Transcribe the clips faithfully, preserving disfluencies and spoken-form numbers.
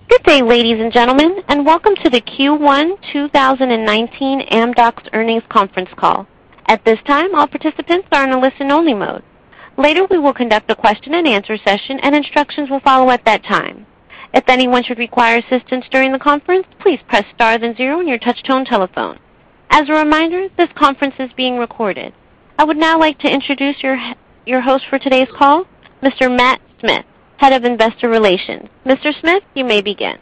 Good day, ladies and gentlemen, and welcome to the Q one two thousand nineteen Amdocs Earnings Conference Call. At this time, all participants are in a listen-only mode. Later, we will conduct a question-and-answer session, and instructions will follow at that time. If anyone should require assistance during the conference, please press star then zero on your touch-tone telephone. As a reminder, this conference is being recorded. I would now like to introduce your, your host for today's call, Mister Matt Smith, Head of Investor Relations. Mister Smith, you may begin.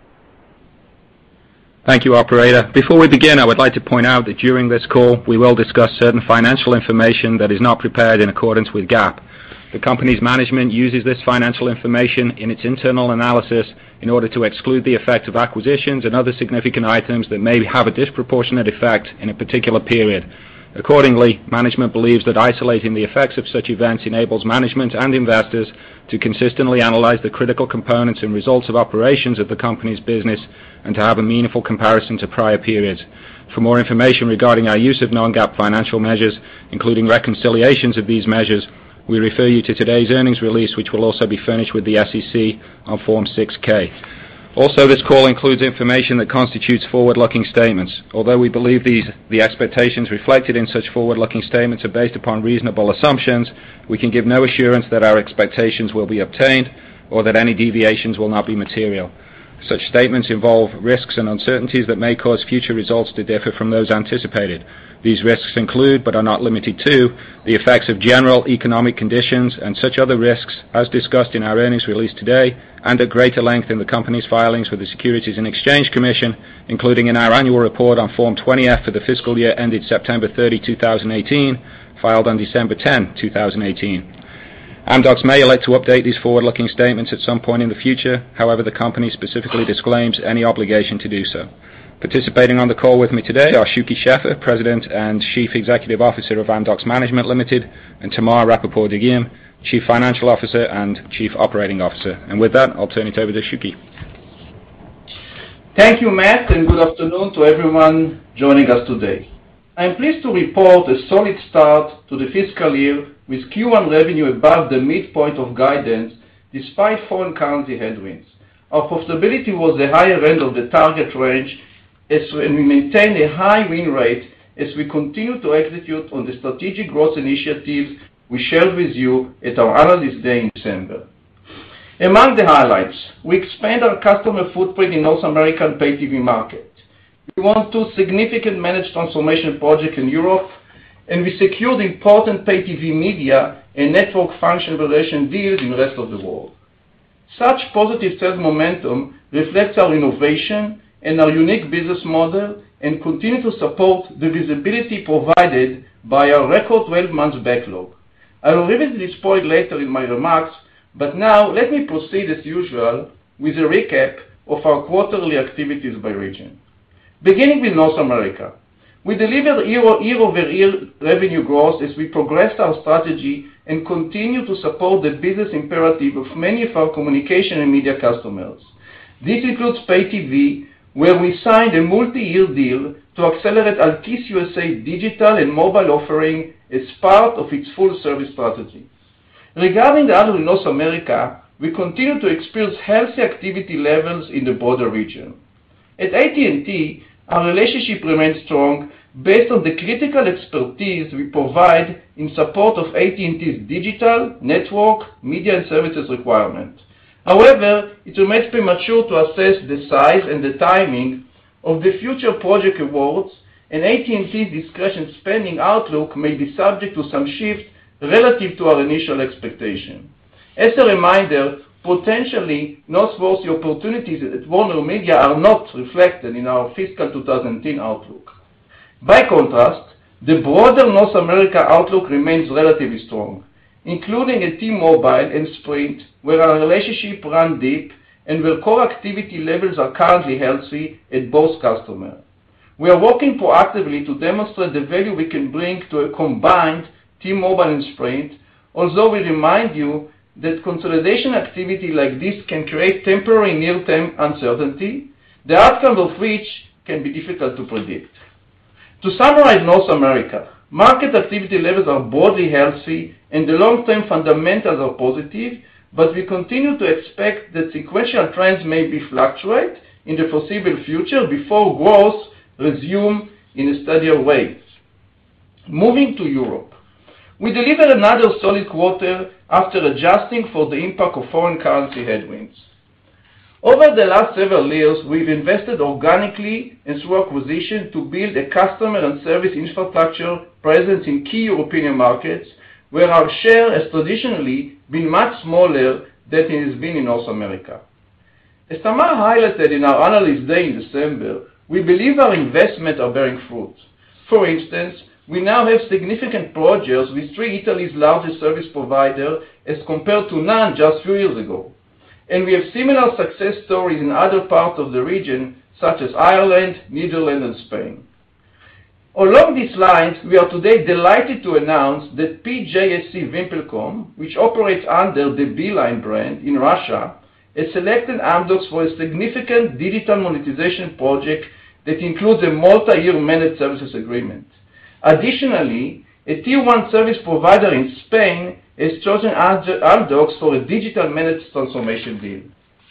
Thank you, operator. Before we begin, I would like to point out that during this call, we will discuss certain financial information that is not prepared in accordance with GAAP. The company's management uses this financial information in its internal analysis in order to exclude the effect of acquisitions and other significant items that may have a disproportionate effect in a particular period. Accordingly, management believes that isolating the effects of such events enables management and investors to consistently analyze the critical components and results of operations of the company's business and to have a meaningful comparison to prior periods. For more information regarding our use of non-GAAP financial measures, including reconciliations of these measures, we refer you to today's earnings release, which will also be furnished with the S E C on Form six K. Also, this call includes information that constitutes forward-looking statements. Although we believe these, the expectations reflected in such forward-looking statements are based upon reasonable assumptions, we can give no assurance that our expectations will be obtained or that any deviations will not be material. Such statements involve risks and uncertainties that may cause future results to differ from those anticipated. These risks include, but are not limited to, the effects of general economic conditions and such other risks as discussed in our earnings release today and at greater length in the company's filings with the Securities and Exchange Commission, including in our annual report on Form twenty F for the fiscal year ended September thirtieth, two thousand eighteen, filed on December tenth, two thousand eighteen. Amdocs may elect to update these forward-looking statements at some point in the future. However, the company specifically disclaims any obligation to do so. Participating on the call with me today are Shuky Sheffer, President and Chief Executive Officer of Amdocs Management Limited, and Tamar Rapaport-Dagim, Chief Financial Officer and Chief Operating Officer. And with that, I'll turn it over to Shuky. Thank you, Matt, and good afternoon to everyone joining us today. I am pleased to report a solid start to the fiscal year with Q one revenue above the midpoint of guidance despite foreign currency headwinds. Our profitability was the higher end of the target range as we maintain a high win rate as we continue to execute on the strategic growth initiatives we shared with you at our Analyst Day in December. Among the highlights, we expand our customer footprint in North American pay T V market. We won two significant managed transformation projects in Europe, and we secured important pay T V media and network function relation deals in the rest of the world. Such positive sales momentum reflects our innovation and our unique business model and continue to support the visibility provided by our record twelve months backlog. I will revisit this point later in my remarks, but now let me proceed as usual with a recap of our quarterly activities by region. Beginning with North America, we delivered year-over-year revenue growth as we progressed our strategy and continue to support the business imperative of many of our communication and media customers. This includes pay T V, where we signed a multi-year deal to accelerate Altice U S A digital and mobile offering as part of its full service strategy. Regarding the other in North America, we continue to experience healthy activity levels in the broader region. At A T and T, our relationship remains strong based on the critical expertise we provide in support of A T and T's digital, network, media and services requirements. However, it remains premature to assess the size and the timing of the future project awards, and A T and T's discretion spending outlook may be subject to some shift relative to our initial expectation. As a reminder, potentially noteworthy opportunities at Warner Media are not reflected in our fiscal two thousand ten outlook. By contrast, the broader North America outlook remains relatively strong, including at T-Mobile and Sprint, where our relationship runs deep and where core activity levels are currently healthy at both customers. We are working proactively to demonstrate the value we can bring to a combined T-Mobile and Sprint, although we remind you that consolidation activity like this can create temporary near-term uncertainty, the outcome of which can be difficult to predict. To summarize North America, market activity levels are broadly healthy and the long-term fundamentals are positive, but we continue to expect that sequential trends may be fluctuate in the foreseeable future before growth resume in a steadier way. Moving to Europe. We delivered another solid quarter after adjusting for the impact of foreign currency headwinds. Over the last several years, we've invested organically and through acquisition to build a customer and service infrastructure presence in key European markets, where our share has traditionally been much smaller than it has been in North America. As Tamar highlighted in our Analyst Day in December, we believe our investments are bearing fruit. For instance, we now have significant projects with three Italy's largest service providers as compared to none just a few years ago. And we have similar success stories in other parts of the region, such as Ireland, Netherlands, and Spain. Along these lines, we are today delighted to announce that P J S C VimpelCom, which operates under the Beeline brand in Russia, has selected Amdocs for a significant digital monetization project that includes a multi-year managed services agreement. Additionally, a tier one service provider in Spain has chosen Amdocs for a digital managed transformation deal.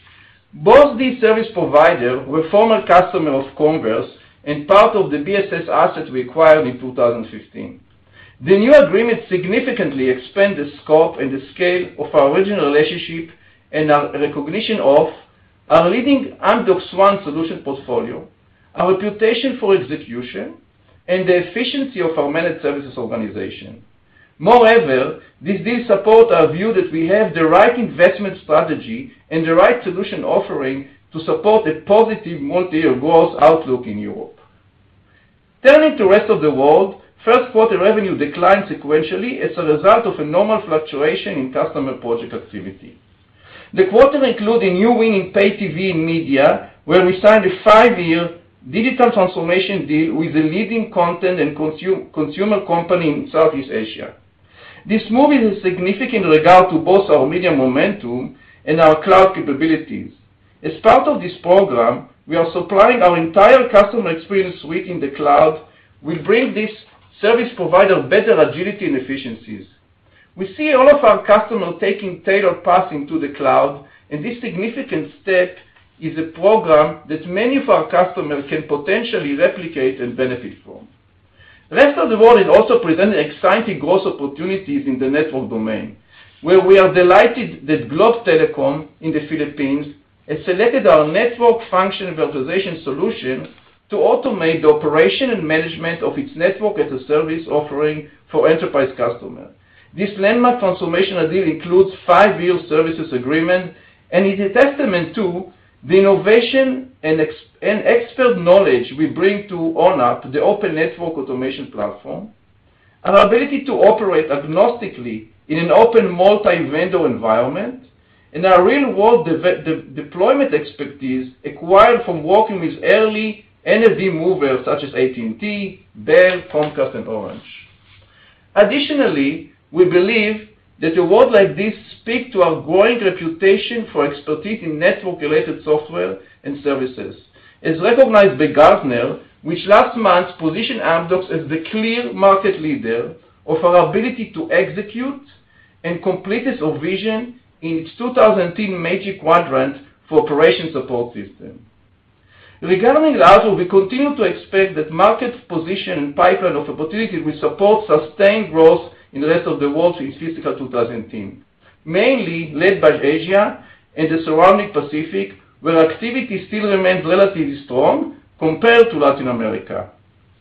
Both these service providers were former customers of Converse and part of the B S S asset we acquired in two thousand fifteen. The new agreement significantly expands the scope and the scale of our original relationship and our recognition of our leading Amdocs One solution portfolio, our reputation for execution, and the efficiency of our managed services organization. Moreover, this deal supports our view that we have the right investment strategy and the right solution offering to support a positive multi-year growth outlook in Europe. Turning to the rest of the world, first quarter revenue declined sequentially as a result of a normal fluctuation in customer project activity. The quarter included a new win in pay T V and media, where we signed a five-year digital transformation deal with a leading content and consume, consumer company in Southeast Asia. This move is significant in regard to both our media momentum and our cloud capabilities. As part of this program, we are supplying our entire customer experience suite in the cloud. We'll bring this service provider better agility and efficiencies. We see all of our customers taking tailored paths into the cloud, and this significant step is a program that many of our customers can potentially replicate and benefit from. The rest of the world is also presenting exciting growth opportunities in the network domain, where we are delighted that Globe Telecom in the Philippines has selected our network function virtualization solution to automate the operation and management of its network as a service offering for enterprise customers. This landmark transformation deal includes five-year services agreement and is a testament to the innovation and, ex and expert knowledge we bring to ONAP, the Open Network Automation Platform, our ability to operate agnostically in an open multi-vendor environment, and our real-world de de deployment expertise acquired from working with early N F V movers such as A T and T, Bell, Comcast, and Orange. Additionally, we believe that a word like this speaks to our growing reputation for expertise in network-related software and services, as recognized by Gartner, which last month positioned Amdocs as the clear market leader of our ability to execute and completeness of vision in its two thousand ten Magic Quadrant for Operation Support System. Regarding the outlook, we continue to expect that market position and pipeline of opportunities will support sustained growth in the rest of the world in fiscal two thousand ten, mainly led by Asia and the surrounding Pacific, where activity still remains relatively strong compared to Latin America.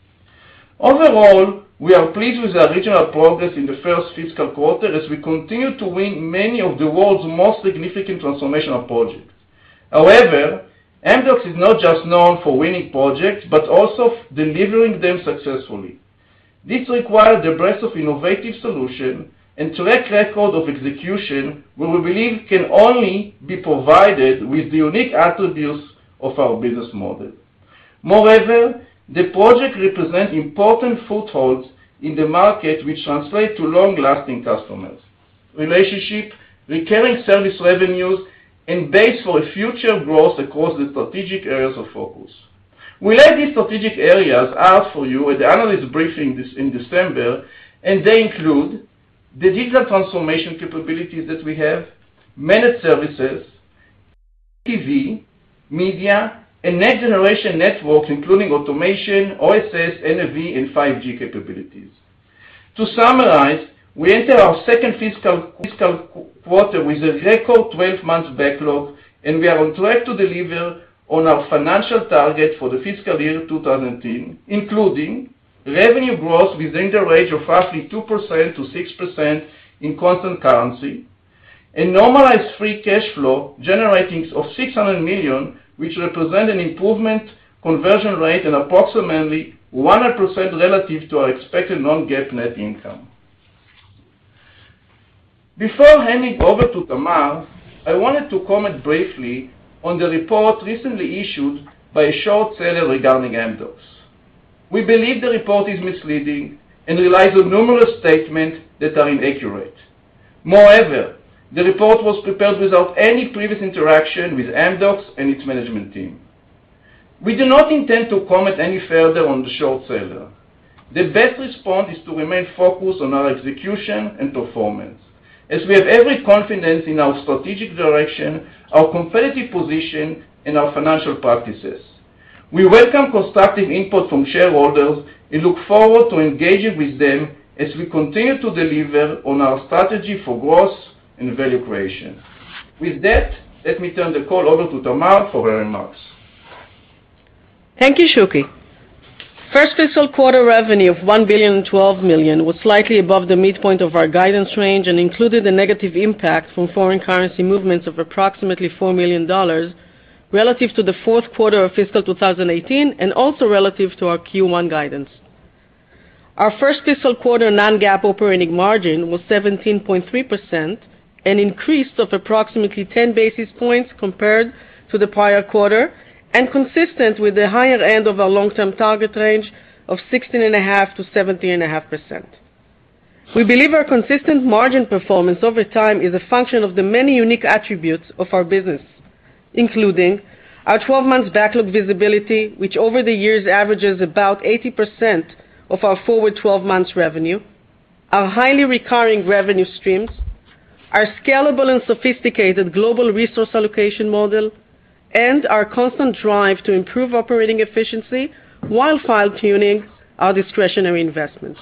Overall, we are pleased with our regional progress in the first fiscal quarter as we continue to win many of the world's most significant transformational projects. However, Amdocs is not just known for winning projects, but also delivering them successfully. This requires the breadth of innovative solutions and track record of execution, where we believe can only be provided with the unique attributes of our business model. Moreover, the project represents important footholds in the market, which translate to long-lasting customers, relationship, recurring service revenues, and base for a future growth across the strategic areas of focus. We laid these strategic areas out for you at the analyst briefing this in December, and they include the digital transformation capabilities that we have, managed services, T V, media, and next-generation networks, including automation, O S S, N F V, and five G capabilities. To summarize, we enter our second fiscal, fiscal quarter with a record twelve months backlog, and we are on track to deliver on our financial target for the fiscal year two thousand ten, including revenue growth within the range of roughly two percent to six percent in constant currency, and normalized free cash flow generating of six hundred million dollars, which represent an improvement conversion rate and approximately one hundred percent relative to our expected non-GAAP net income. Before handing over to Tamar, I wanted to comment briefly on the report recently issued by a short seller regarding Amdocs. We believe the report is misleading and relies on numerous statements that are inaccurate. Moreover, the report was prepared without any previous interaction with Amdocs and its management team. We do not intend to comment any further on the short seller. The best response is to remain focused on our execution and performance, as we have every confidence in our strategic direction, our competitive position, and our financial practices. We welcome constructive input from shareholders and look forward to engaging with them as we continue to deliver on our strategy for growth and value creation. With that, let me turn the call over to Tamar for her remarks. Thank you, Shuky. First fiscal quarter revenue of one billion twelve million dollars was slightly above the midpoint of our guidance range and included a negative impact from foreign currency movements of approximately four million dollars relative to the fourth quarter of fiscal two thousand eighteen and also relative to our Q one guidance. Our first fiscal quarter non-GAAP operating margin was seventeen point three percent, an increase of approximately ten basis points compared to the prior quarter, and consistent with the higher end of our long-term target range of sixteen point five to seventeen point five percent. We believe our consistent margin performance over time is a function of the many unique attributes of our business, including our twelve months backlog visibility, which over the years averages about eighty percent of our forward twelve months revenue, our highly recurring revenue streams, our scalable and sophisticated global resource allocation model, and our constant drive to improve operating efficiency while fine-tuning our discretionary investments.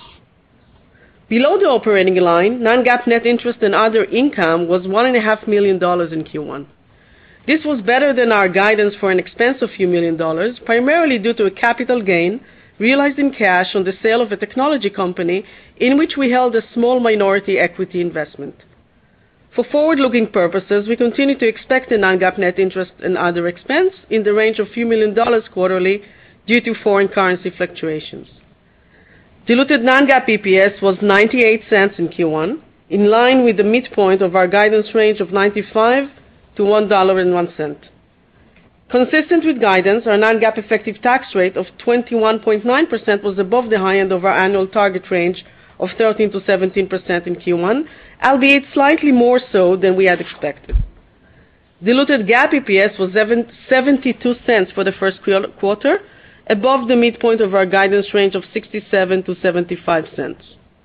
Below the operating line, non-GAAP net interest and other income was one point five million dollars in Q one. This was better than our guidance for an expense of a few million dollars, primarily due to a capital gain realized in cash on the sale of a technology company in which we held a small minority equity investment. For forward-looking purposes, we continue to expect a non-GAAP net interest and other expense in the range of a few million dollars quarterly due to foreign currency fluctuations. Diluted non-GAAP E P S was ninety-eight cents in Q one, in line with the midpoint of our guidance range of ninety-five to one dollar and one cent. Consistent with guidance, our non-GAAP effective tax rate of twenty-one point nine percent was above the high end of our annual target range of thirteen to seventeen percent in Q one, albeit slightly more so than we had expected. Diluted GAAP E P S was seventy-two cents for the first quarter, above the midpoint of our guidance range of sixty-seven to seventy-five cents.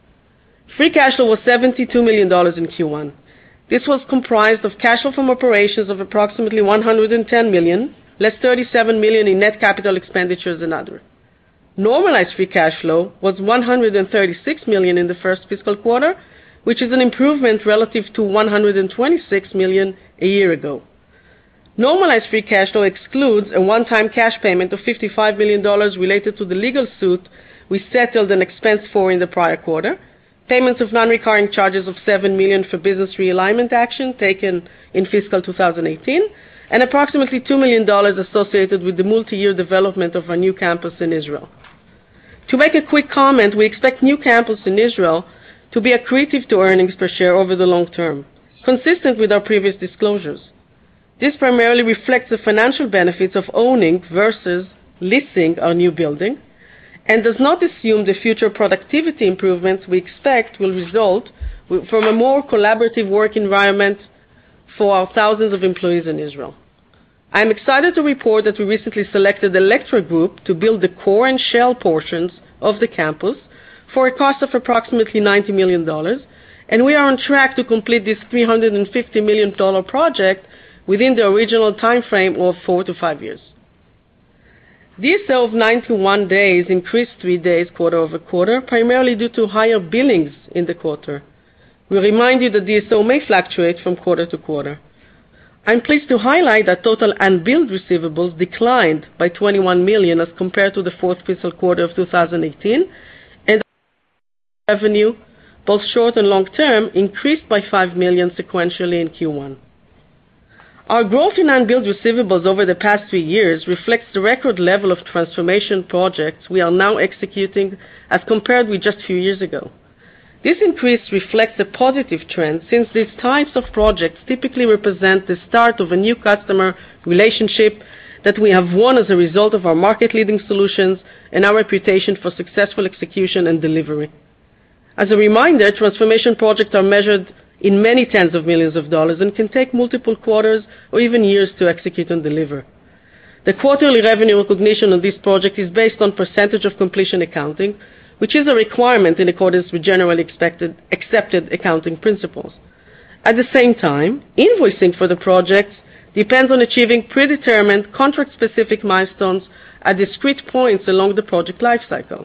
Free cash flow was seventy-two million dollars in Q one. This was comprised of cash flow from operations of approximately one hundred ten million dollars, less thirty-seven million dollars in net capital expenditures and other. Normalized free cash flow was one hundred thirty-six million dollars in the first fiscal quarter, which is an improvement relative to one hundred twenty-six million dollars a year ago. Normalized free cash flow excludes a one-time cash payment of fifty-five million dollars related to the legal suit we settled and expensed for in the prior quarter, payments of non-recurring charges of seven million dollars for business realignment action taken in fiscal two thousand eighteen, and approximately two million dollars associated with the multi-year development of our new campus in Israel. To make a quick comment, we expect new campus in Israel to be accretive to earnings per share over the long term, consistent with our previous disclosures. This primarily reflects the financial benefits of owning versus leasing our new building, and does not assume the future productivity improvements we expect will result from a more collaborative work environment for our thousands of employees in Israel. I am excited to report that we recently selected Electra Group to build the core and shell portions of the campus for a cost of approximately ninety million dollars, and we are on track to complete this three hundred fifty million dollars project within the original time frame of four to five years. D S O of ninety-one days increased three days quarter over quarter, primarily due to higher billings in the quarter. We remind you that D S O may fluctuate from quarter to quarter. I'm pleased to highlight that total unbilled receivables declined by twenty-one million dollars as compared to the fourth fiscal quarter of two thousand eighteen, and revenue, both short and long term, increased by five million dollars sequentially in Q one. Our growth in unbilled receivables over the past three years reflects the record level of transformation projects we are now executing as compared with just a few years ago. This increase reflects a positive trend since these types of projects typically represent the start of a new customer relationship that we have won as a result of our market-leading solutions and our reputation for successful execution and delivery. As a reminder, transformation projects are measured in many tens of millions of dollars and can take multiple quarters or even years to execute and deliver. The quarterly revenue recognition of this project is based on percentage of completion accounting, which is a requirement in accordance with generally expected, accepted accounting principles. At the same time, invoicing for the projects depends on achieving predetermined contract-specific milestones at discrete points along the project lifecycle.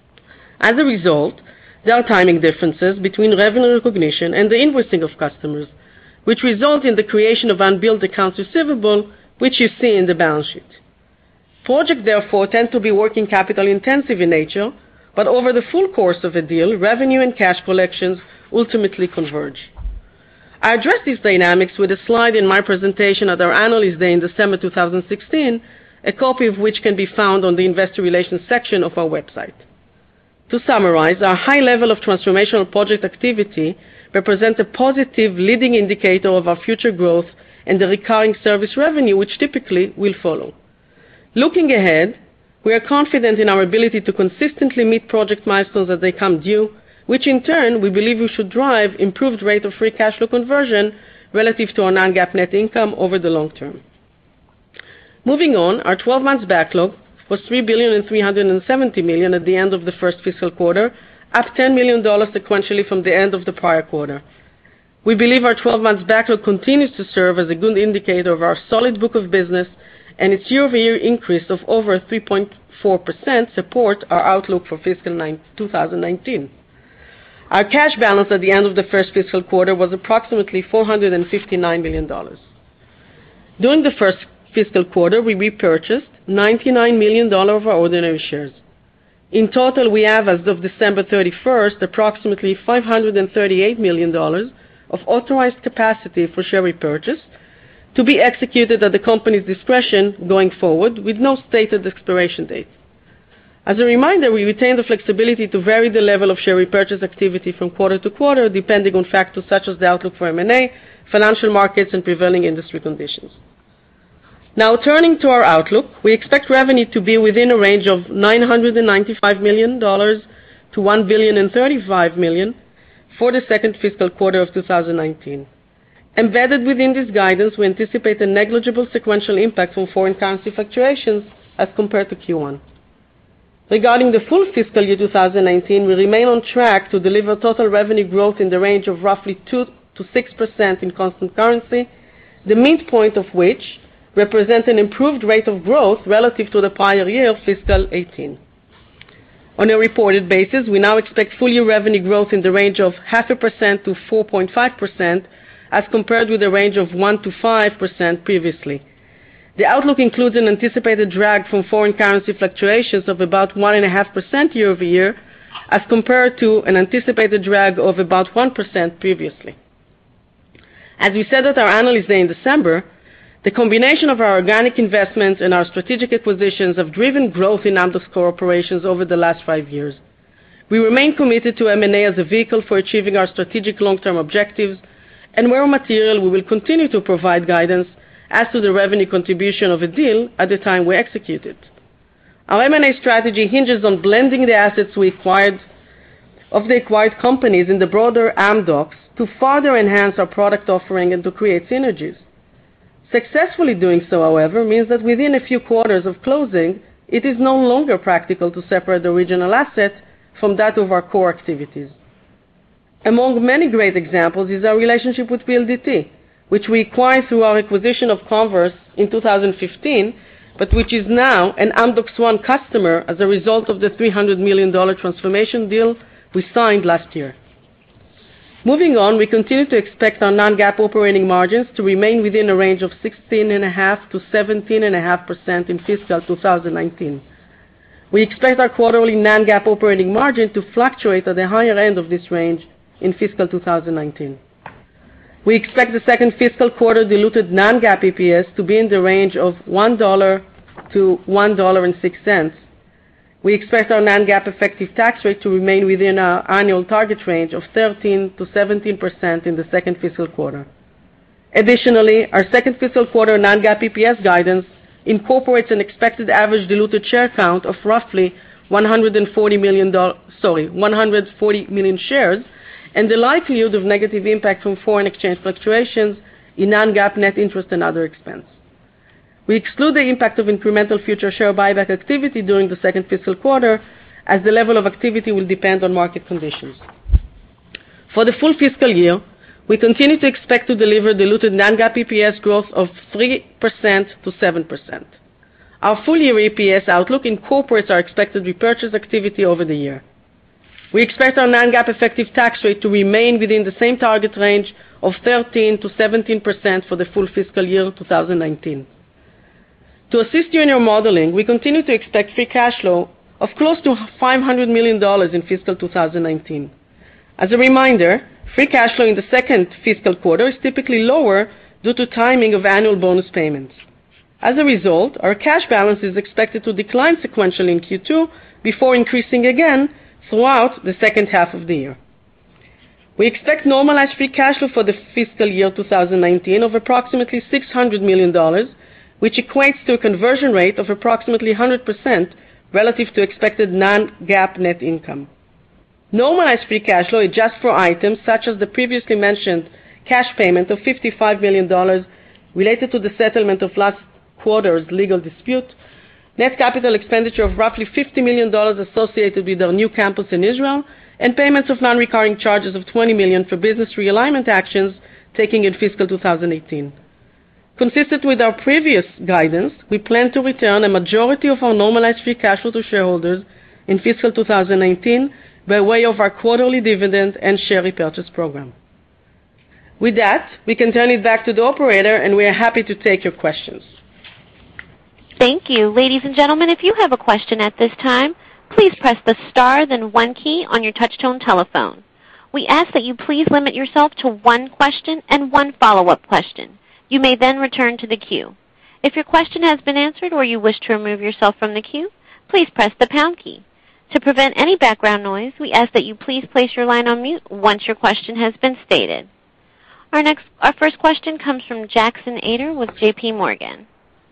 As a result, there are timing differences between revenue recognition and the invoicing of customers, which result in the creation of unbilled accounts receivable, which you see in the balance sheet. Projects, therefore, tend to be working capital intensive in nature, but over the full course of a deal, revenue and cash collections ultimately converge. I addressed these dynamics with a slide in my presentation at our Analyst Day in December two thousand sixteen, a copy of which can be found on the Investor Relations section of our website. To summarize, our high level of transformational project activity represents a positive leading indicator of our future growth and the recurring service revenue, which typically will follow. Looking ahead, we are confident in our ability to consistently meet project milestones as they come due, which in turn we believe we should drive improved rate of free cash flow conversion relative to our non-GAAP net income over the long term. Moving on, our twelve months backlog was three billion three hundred seventy million dollars at the end of the first fiscal quarter, up ten million dollars sequentially from the end of the prior quarter. We believe our twelve months backlog continues to serve as a good indicator of our solid book of business, and its year-over-year increase of over three point four percent support our outlook for fiscal two thousand nineteen. Our cash balance at the end of the first fiscal quarter was approximately four hundred fifty-nine million dollars. During the first fiscal quarter, we repurchased ninety-nine million dollars of our ordinary shares. In total, we have, as of December thirty-first, approximately five hundred thirty-eight million dollars of authorized capacity for share repurchase to be executed at the company's discretion going forward with no stated expiration date. As a reminder, we retain the flexibility to vary the level of share repurchase activity from quarter to quarter depending on factors such as the outlook for M and A, financial markets, and prevailing industry conditions. Now, turning to our outlook, we expect revenue to be within a range of nine hundred ninety-five million dollars to one billion thirty-five million dollars for the second fiscal quarter of two thousand nineteen. Embedded within this guidance, we anticipate a negligible sequential impact from foreign currency fluctuations as compared to Q one. Regarding the full fiscal year two thousand nineteen, we remain on track to deliver total revenue growth in the range of roughly two to six percent in constant currency, the midpoint of which represent an improved rate of growth relative to the prior year, fiscal eighteen. On a reported basis, we now expect full-year revenue growth in the range of half a percent to four point five percent, as compared with a range of one to five percent previously. The outlook includes an anticipated drag from foreign currency fluctuations of about one point five percent year over year, as compared to an anticipated drag of about one percent previously. As we said at our Analyst Day in December, the combination of our organic investments and our strategic acquisitions have driven growth in Amdocs core operations over the last five years. We remain committed to M and A as a vehicle for achieving our strategic long-term objectives, and where material, we will continue to provide guidance as to the revenue contribution of a deal at the time we execute it. Our M and A strategy hinges on blending the assets we acquired of the acquired companies in the broader Amdocs to further enhance our product offering and to create synergies. Successfully doing so, however, means that within a few quarters of closing, it is no longer practical to separate the original asset from that of our core activities. Among many great examples is our relationship with P L D T, which we acquired through our acquisition of Comverse in two thousand fifteen, but which is now an Amdocs One customer as a result of the three hundred million dollars transformation deal we signed last year. Moving on, we continue to expect our non-GAAP operating margins to remain within a range of sixteen point five to seventeen point five percent in fiscal two thousand nineteen. We expect our quarterly non-GAAP operating margin to fluctuate at the higher end of this range in fiscal two thousand nineteen. We expect the second fiscal quarter diluted non-GAAP E P S to be in the range of one dollar to one dollar and six cents. We expect our non-GAAP effective tax rate to remain within our annual target range of thirteen to seventeen percent in the second fiscal quarter. Additionally, our second fiscal quarter non-GAAP E P S guidance incorporates an expected average diluted share count of roughly one hundred forty million, sorry, one hundred forty million shares, and the likelihood of negative impact from foreign exchange fluctuations in non-GAAP net interest and other expense. We exclude the impact of incremental future share buyback activity during the second fiscal quarter, as the level of activity will depend on market conditions. For the full fiscal year, we continue to expect to deliver diluted non-GAAP E P S growth of three percent to seven percent. Our full-year E P S outlook incorporates our expected repurchase activity over the year. We expect our non-GAAP effective tax rate to remain within the same target range of thirteen to seventeen percent for the full fiscal year two thousand nineteen. To assist you in your modeling, we continue to expect free cash flow of close to five hundred million dollars in fiscal two thousand nineteen. As a reminder, free cash flow in the second fiscal quarter is typically lower due to timing of annual bonus payments. As a result, our cash balance is expected to decline sequentially in Q two before increasing again throughout the second half of the year. We expect normalized free cash flow for the fiscal year two thousand nineteen of approximately six hundred million dollars, which equates to a conversion rate of approximately one hundred percent relative to expected non-GAAP net income. Normalized free cash flow adjusts for items such as the previously mentioned cash payment of fifty-five million dollars related to the settlement of last quarter's legal dispute, net capital expenditure of roughly fifty million dollars associated with our new campus in Israel, and payments of non-recurring charges of twenty million dollars for business realignment actions taken in fiscal two thousand eighteen. Consistent with our previous guidance, we plan to return a majority of our normalized free cash flow to shareholders in fiscal two thousand nineteen by way of our quarterly dividend and share repurchase program. With that, we can turn it back to the operator, and we are happy to take your questions. Thank you. Ladies and gentlemen, if you have a question at this time, please press the star then one key on your touch-tone telephone. We ask that you please limit yourself to one question and one follow-up question. You may then return to the queue. If your question has been answered or you wish to remove yourself from the queue, please press the pound key. To prevent any background noise, we ask that you please place your line on mute once your question has been stated. Our next, our first question comes from Jackson Ader with J P Morgan.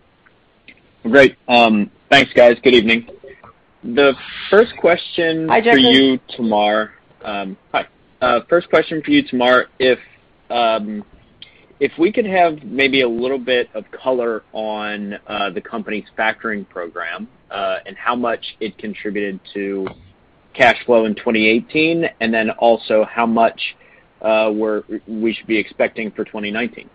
Great. Um, thanks, guys. Good evening. The first question hi, for you, Tamar. Um, hi. Uh, first question for you, Tamar. If um, if we could have maybe a little bit of color on uh, the company's factoring program uh, and how much it contributed to cash flow in twenty eighteen, and then also how much uh, we're, we should be expecting for twenty nineteen.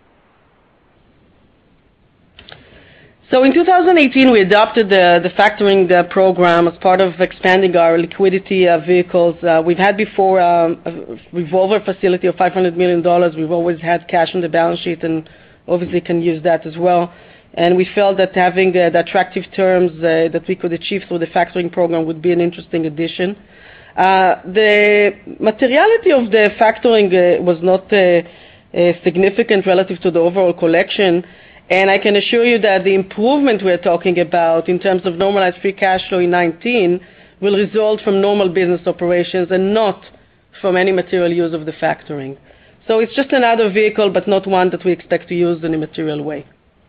So in two thousand eighteen, we adopted the, the factoring uh, program as part of expanding our liquidity uh, vehicles. Uh, we've had before um, a revolver facility of five hundred million dollars. We've always had cash on the balance sheet and obviously can use that as well. And we felt that having uh, the attractive terms uh, that we could achieve through the factoring program would be an interesting addition. Uh, the materiality of the factoring uh, was not uh, uh, significant relative to the overall collection. And I can assure you that the improvement we're talking about in terms of normalized free cash flow in nineteen will result from normal business operations and not from any material use of the factoring. So it's just another vehicle, but not one that we expect to use in a material way.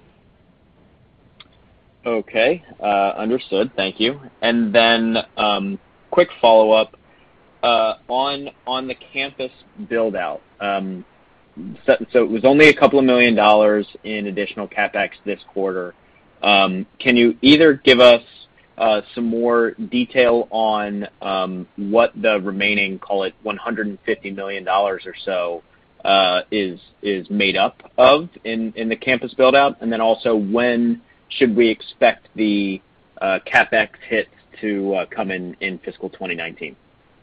Okay, uh, understood. Thank you. And then um, quick follow-up uh, on on the campus build-out. Um, So, so it was only a couple of million dollars in additional CapEx this quarter. Um, can you either give us uh, some more detail on um, what the remaining, call it one hundred fifty million dollars or so, uh, is is made up of in, in the campus build-out? And then also, when should we expect the uh, CapEx hits to uh, come in in fiscal twenty nineteen?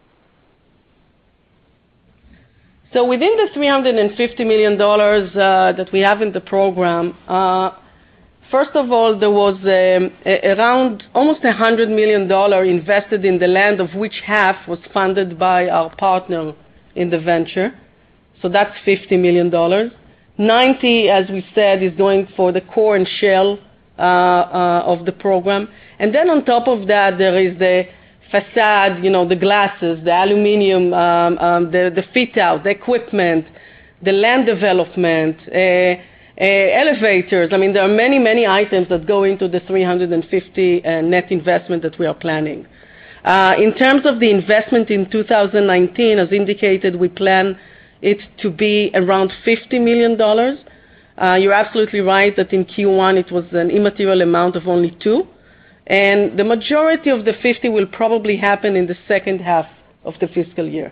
So within the three hundred fifty million dollars uh, that we have in the program, uh, first of all, there was um, a, around almost one hundred million dollars invested in the land, of which half was funded by our partner in the venture. So that's fifty million dollars. ninety, as we said, is going for the core and shell uh, uh, of the program. And then on top of that, there is the facade, you know, the glasses, the aluminum, um, um, the, the fit-out, the equipment, the land development, uh, uh, elevators. I mean, there are many, many items that go into the three hundred fifty uh, net investment that we are planning. Uh, in terms of the investment in two thousand nineteen, as indicated, we plan it to be around fifty million dollars. Uh, you're absolutely right that in Q one it was an immaterial amount of only two. And the majority of the fifty will probably happen in the second half of the fiscal year.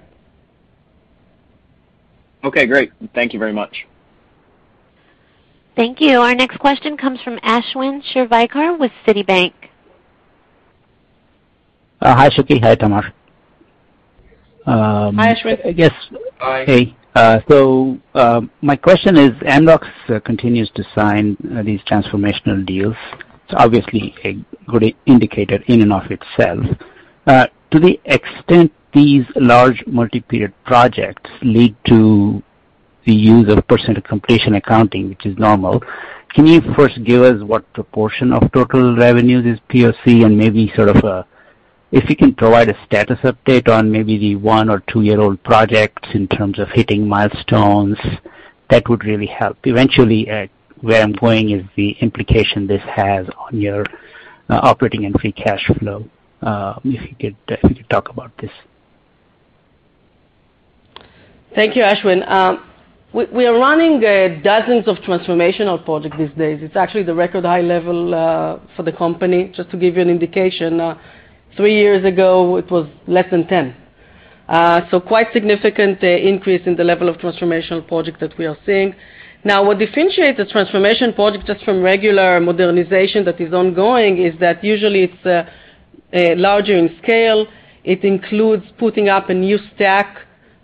Okay, great. Thank you very much. Thank you. Our next question comes from Ashwin Shirvaikar with Citibank. Uh, hi, Shuky. Hi, Tamar. Um, Hi, Ashwin. I guess. Hi. Hey. Uh, so uh, my question is, Amdocs uh, continues to sign uh, these transformational deals. It's obviously a good indicator in and of itself. Uh, to the extent these large multi-period projects lead to the use of percent of completion accounting, which is normal, can you first give us what proportion of total revenues is P O C, and maybe sort of a, if you can provide a status update on maybe the one or two year old projects in terms of hitting milestones, that would really help. Eventually, uh, where I'm going is the implication this has on your uh, operating and free cash flow. Uh, if you could, uh, if you could talk about this. Thank you, Ashwin. Um, we, we are running uh, dozens of transformational projects these days. It's actually the record high level uh, for the company. Just to give you an indication, uh, three years ago it was less than ten. Uh, so quite significant uh, increase in the level of transformational projects that we are seeing. Now, what differentiates a transformation project just from regular modernization that is ongoing is that usually it's uh, uh, larger in scale. It includes putting up a new stack.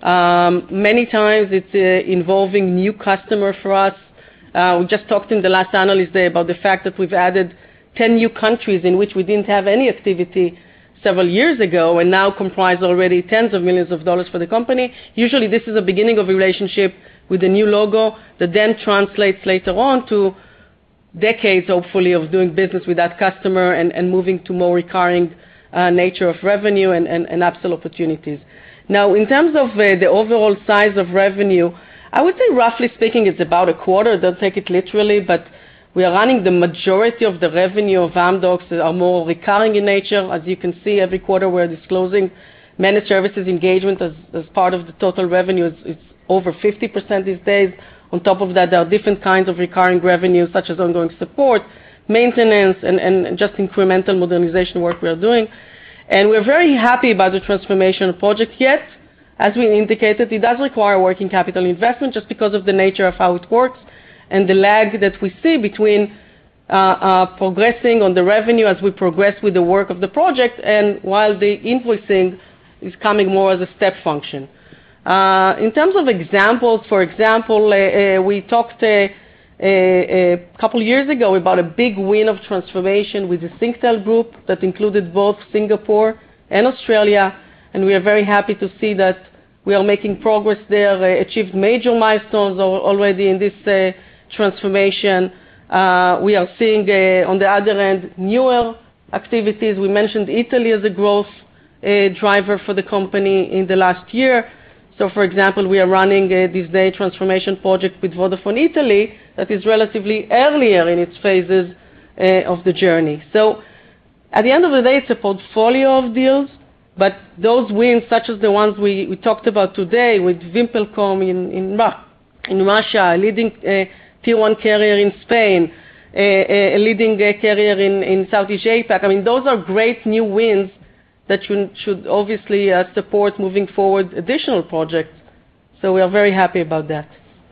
Um, many times it's uh, involving new customer for us. Uh, we just talked in the last Analyst Day about the fact that we've added ten new countries in which we didn't have any activity several years ago and now comprise already tens of millions of dollars for the company. Usually this is the beginning of a relationship with a new logo that then translates later on to decades, hopefully, of doing business with that customer and, and moving to more recurring uh, nature of revenue and, and, and upsell opportunities. Now, in terms of uh, the overall size of revenue, I would say roughly speaking it's about a quarter. Don't take it literally, but we are running the majority of the revenue of Amdocs that are more recurring in nature. As you can see, every quarter we're disclosing managed services engagement as, as part of the total revenue. It's, it's over fifty percent these days. On top of that, there are different kinds of recurring revenue, such as ongoing support, maintenance, and, and just incremental modernization work we are doing. And we're very happy about the transformation project, yet, as we indicated, it does require working capital investment just because of the nature of how it works and the lag that we see between uh, uh, progressing on the revenue as we progress with the work of the project, and while the invoicing is coming more as a step function. Uh, in terms of examples, for example, uh, uh, we talked uh, uh, a couple years ago about a big win of transformation with the Singtel Group that included both Singapore and Australia, and we are very happy to see that we are making progress there, uh, achieved major milestones already in this uh, transformation. Uh, we are seeing, uh, on the other end, newer activities. We mentioned Italy as a growth uh, driver for the company in the last year. So, for example, we are running uh, this day transformation project with Vodafone Italy that is relatively earlier in its phases uh, of the journey. So, at the end of the day, it's a portfolio of deals, but those wins, such as the ones we, we talked about today with Wimpelcom in, in, in Russia, a leading uh, tier one carrier in Spain, a, a leading uh, carrier in, in Southeast Asia. I mean, those are great new wins that should, should obviously uh, support moving forward additional projects. So we are very happy about that.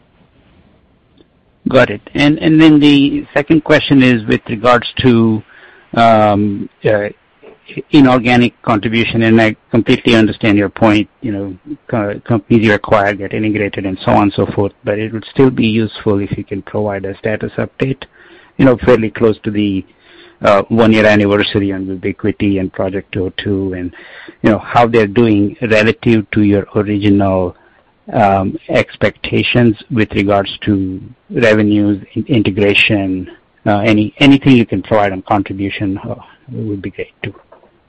Got it. And and then the second question is with regards to um, uh, inorganic contribution, and I completely understand your point. You know, co- companies you acquire get integrated and so on and so forth. But it would still be useful if you can provide a status update. You know, fairly close to the uh, one-year anniversary on Ubiquiti and Project two oh two, and you know how they're doing relative to your original um, expectations with regards to revenues, in- integration. Uh, any anything you can provide on contribution uh, would be great too.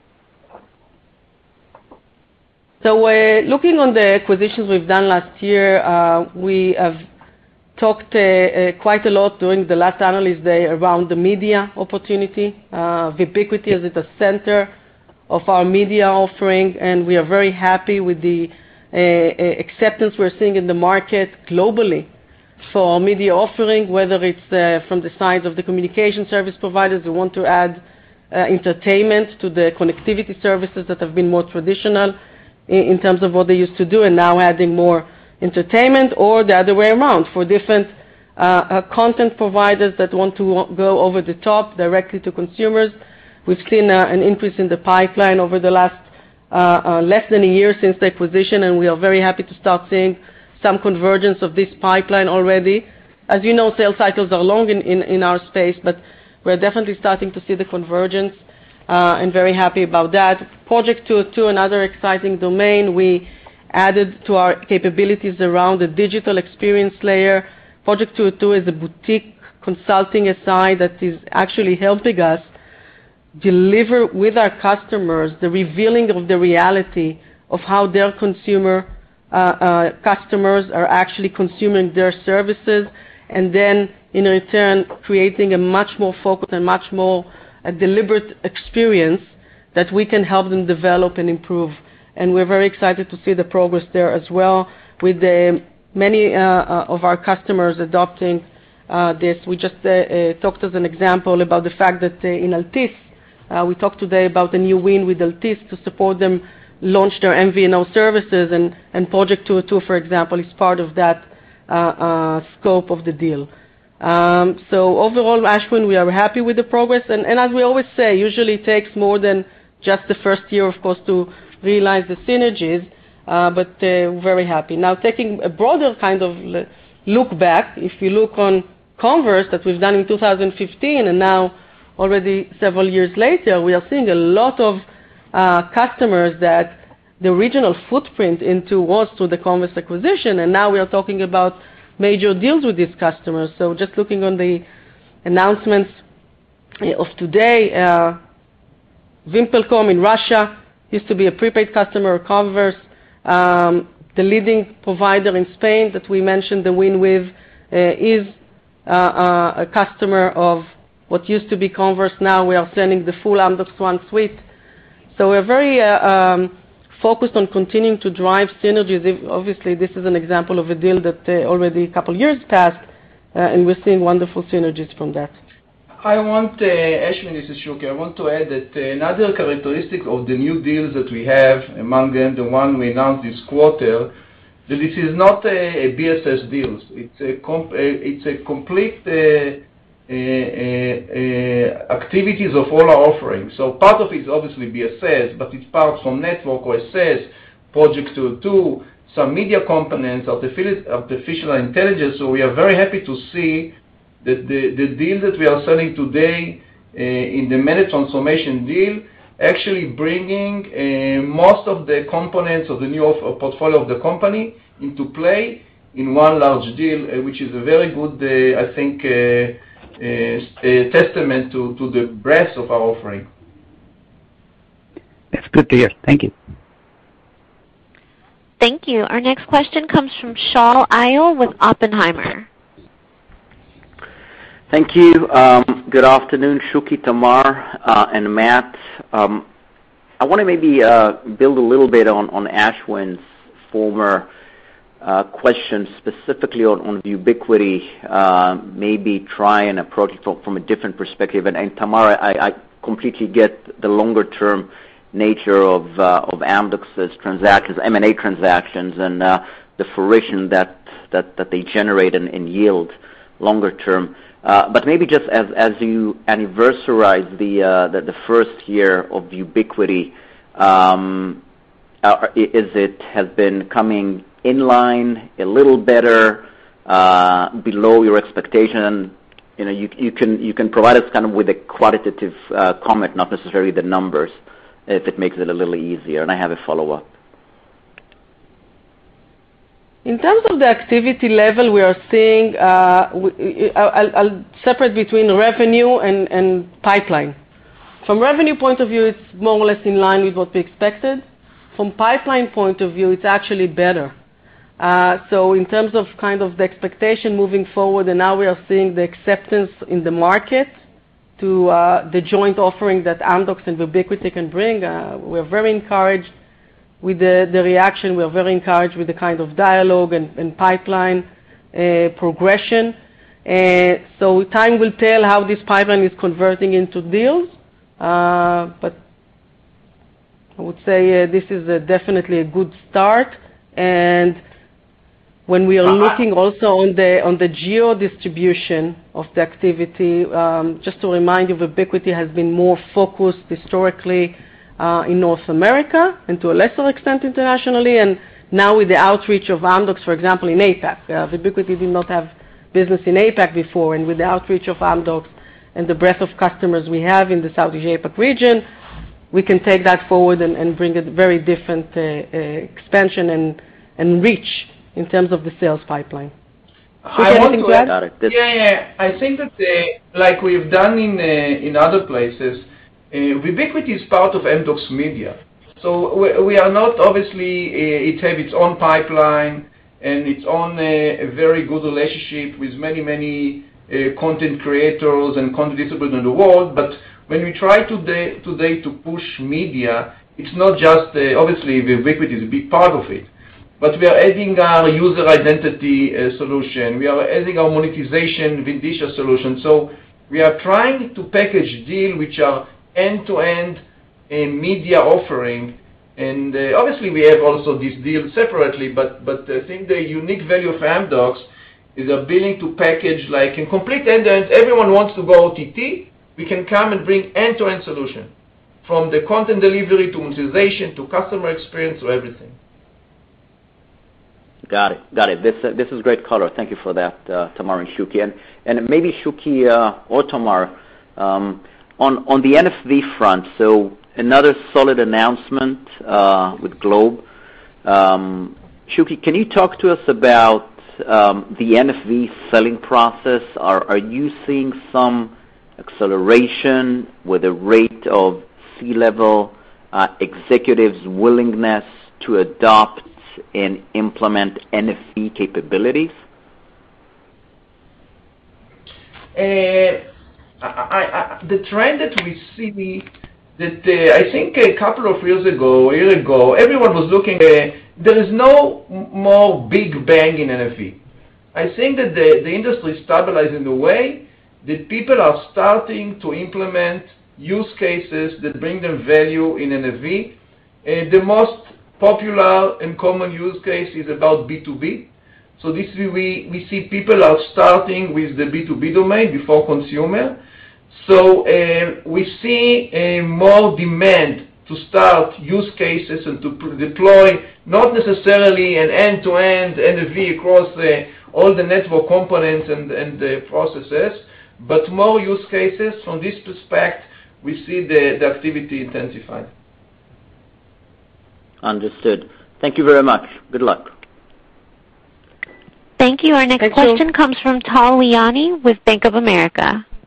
So uh, looking on the acquisitions we've done last year, uh, we have talked uh, uh, quite a lot during the last Analyst Day around the media opportunity. Uh, Ubiquiti is at the center of our media offering, and we are very happy with the uh, acceptance we're seeing in the market globally for our media offering, whether it's uh, from the side of the communication service providers who want to add uh, entertainment to the connectivity services that have been more traditional in terms of what they used to do, and now adding more entertainment, or the other way around for different uh, uh, content providers that want to go over the top directly to consumers. We've seen uh, an increase in the pipeline over the last uh, uh, less than a year since the acquisition, and we are very happy to start seeing some convergence of this pipeline already. As you know, sales cycles are long in, in, in our space, but we're definitely starting to see the convergence. Uh, and very happy about that. Project two oh two, another exciting domain. We added to our capabilities around the digital experience layer. Project two oh two is a boutique consulting S I that is actually helping us deliver with our customers the revealing of the reality of how their consumer uh, uh, customers are actually consuming their services, and then in return creating a much more focused and much more a deliberate experience that we can help them develop and improve. And we're very excited to see the progress there as well, with the, many uh, uh, of our customers adopting uh, this. We just uh, uh, talked as an example about the fact that uh, in Altice, uh, we talked today about a new win with Altice to support them launch their M V N O services, and, and Project two oh two, for example, is part of that uh, uh, scope of the deal. Um, so overall, Ashwin, we are happy with the progress, and, and as we always say, usually it takes more than just the first year, of course, to realize the synergies, uh, but uh, we're very happy. Now, taking a broader kind of look back, if you look on Converse that we've done in two thousand fifteen, and now already several years later, we are seeing a lot of uh, customers that the original footprint into was through the Converse acquisition, and now we are talking about major deals with these customers. So just looking on the announcements of today, uh, Vimpelcom in Russia used to be a prepaid customer of Converse. Um, the leading provider in Spain that we mentioned the win with uh, is uh, uh, a customer of what used to be Converse. Now we are sending the full Amdocs One suite. So we're very uh, um, focused on continuing to drive synergies. If, obviously, this is an example of a deal that uh, already a couple years passed, uh, and we're seeing wonderful synergies from that. I want, uh, Ashwin, this is Shuki, I want to add that uh, another characteristic of the new deals that we have, among them the one we announced this quarter, that this is not a, a B S S deal. It's a, comp, uh, it's a complete uh, uh, uh, activities of all our offerings. So part of it is obviously B S S, but it's part from network O S S, Project two oh two, some media components, artificial, artificial intelligence. So we are very happy to see that the, the deal that we are selling today uh, in the managed transformation deal actually bringing uh, most of the components of the new of, portfolio of the company into play in one large deal, uh, which is a very good, uh, I think, uh, uh, uh, testament to, to the breadth of our offering. That's good to hear. Thank you. Thank you. Our next question comes from Shaul Eyal with Oppenheimer. Thank you. Um, good afternoon, Shuki, Tamar, uh, and Matt. Um, I want to maybe uh, build a little bit on, on Ashwin's former uh, question specifically on, on Ubiquiti, uh, maybe try and approach it from, from a different perspective. And, and Tamar, I, I completely get the longer-term nature of uh, of Amdocs's transactions, M and A transactions, and uh, the fruition that, that, that they generate in, in yield longer term. Uh, but maybe just as as you anniversarize the uh, the, the first year of Ubiquiti, um, uh, is it has been coming in line, a little better, uh, below your expectation? And, you know, you you can you can provide us kind of with a qualitative uh, comment, not necessarily the numbers, if it makes it a little easier. And I have a follow-up. In terms of the activity level, we are seeing, uh, we, I'll, I'll separate between revenue and, and pipeline. From revenue point of view, it's more or less in line with what we expected. From pipeline point of view, it's actually better. Uh, so in terms of kind of the expectation moving forward, and now we are seeing the acceptance in the market to uh, the joint offering that Amdocs and Ubiquiti can bring, uh, we're very encouraged with the, the reaction. We are very encouraged with the kind of dialogue and, and pipeline uh, progression. Uh, so time will tell how this pipeline is converting into deals. Uh, but I would say uh, this is a definitely a good start. And when we are looking also on the on the geo distribution of the activity, um, just to remind you, Ubiquiti has been more focused historically Uh, in North America and to a lesser extent internationally, and now with the outreach of Amdocs, for example, in APAC. Uh, Ubiquiti did not have business in APAC before, and with the outreach of Amdocs and the breadth of customers we have in the Southeast APAC region, we can take that forward and, and bring a very different uh, uh, expansion and, and reach in terms of the sales pipeline. I want to add, yeah, yeah, I think that uh, like we've done in, uh, in other places, Uh, Ubiquiti is part of Amdocs Media. So we, we are not, obviously, uh, it have its own pipeline and its own uh, a very good relationship with many, many uh, content creators and content distributors in the world. But when we try today, today to push media, it's not just, uh, obviously, Ubiquiti is a big part of it. But we are adding our user identity uh, solution. We are adding our monetization Vindisha solution. So we are trying to package deals which are end-to-end uh, media offering, and uh, obviously we have also this deal separately, but but I think the unique value of Amdocs is our ability to package like in complete end-to-end. Everyone wants to go O T T, we can come and bring end-to-end solution, from the content delivery to monetization to customer experience to everything. Got it, got it. This uh, this is great color. Thank you for that, uh, Tamar and Shuki, and and maybe Shuki uh, or Tamar. Um, On, on the N F V front, so another solid announcement uh, with Globe. Um, Shuki, can you talk to us about um, the N F V selling process? Are, are you seeing some acceleration with the rate of C-level uh, executives' willingness to adopt and implement N F V capabilities? Uh, I, I, the trend that we see, that uh, I think a couple of years ago, a year ago, everyone was looking, uh, there is no more big bang in N F V. I think that the, the industry is stabilized in a way that people are starting to implement use cases that bring them value in N F V. Uh, the most popular and common use case is about B two B. So this we, we see people are starting with the B two B domain before consumer. So uh, we see uh, more demand to start use cases and to deploy not necessarily an end-to-end N F V across uh, all the network components and, and the processes, but more use cases. From this perspective, we see the, the activity intensified. Understood. Thank you very much. Good luck. Thank you. Our next Thank question you. comes from Tal Liani with Bank of America.